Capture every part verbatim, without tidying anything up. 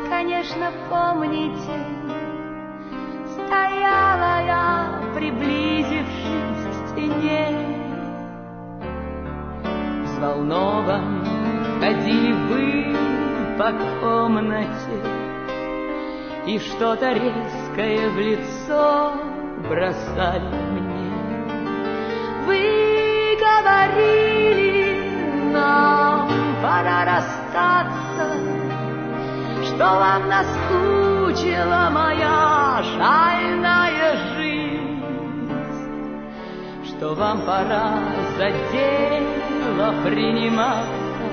конечно, помните, стояла я, приблизившись к стене. Взволнован ходили вы по комнате и что-то резкое в лицо бросали мне. Вы говорили, нам пора расстаться, что вам наскучила моя шальная жизнь, что вам пора за дело приниматься,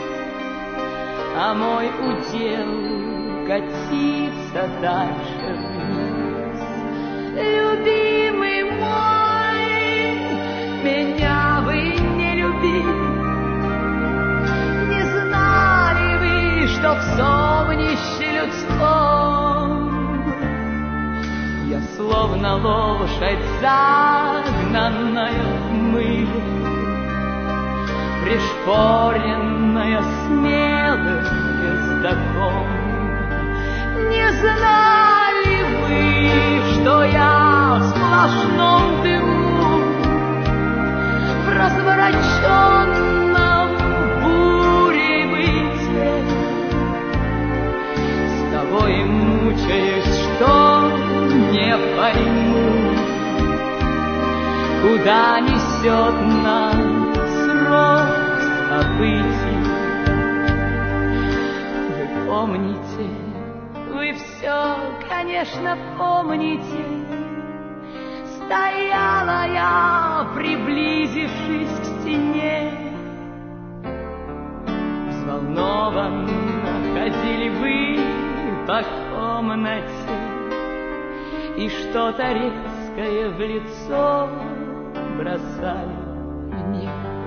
а мой удел катиться дальше вниз. Любимый мой, меня вы не любили, не знали вы, что в совнище людском я словно лошадь, загнанная в мыле, пришпоренная смелым ездаком. Не знали вы, что я в сплошном дыму, в развороченном бурей бытия, с того и мучаюсь, что не пойму, куда несет нас рок событий. Вы помните, вы все, конечно, помните, стояла я, приблизившись к стене. Взволнованно ходили вы по комнате и что-то резкое в лицо бросали мне.